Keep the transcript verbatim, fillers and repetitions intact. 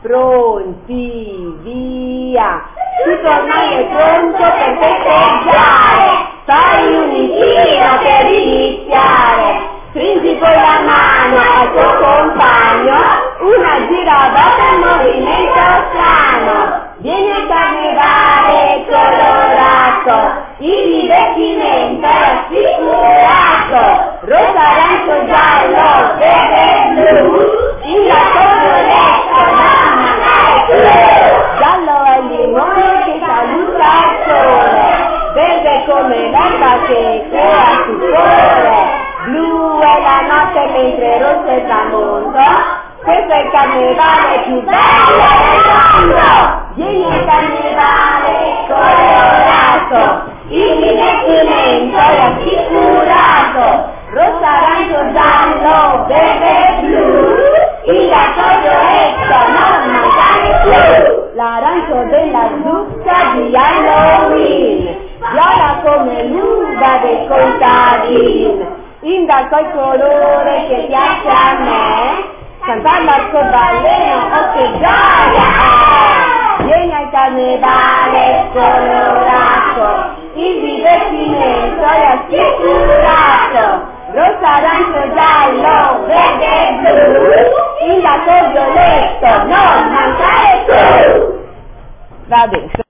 Pronti, via! Tutto ormai è pronto per festeggiare! Fai un inchino per iniziare! Stringi poi la mano al tuo compagno, una girata per movimento strano. Vieni al carnevale colorato, il divertimento è assicurato. Rosa, arancio, giallo, verde, blu, il gatto violetto, no, magari tu. Giallo è il limone che saluta il sole, verde come l'erba che crea stupore. Blu è la notte mentre rosso è il tramonto, questo è il carnevale più bello del mondo! Vieni al carnevale colorato, il divertimento è assicurato, rosa, arancio, giallo, verde, blu, il gatto violetto non mancare più! L'arancio della zucca di Halloween, viola come l'uva del contadino. Indaco il colore che piace a me, cantare l'arcobaleno, oh che gioia è! Vieni al carnevale colorato, il divertimento è assicurato, rosa, arancio, giallo, verde, blu, il gatto violetto, non mancare più! Va bene.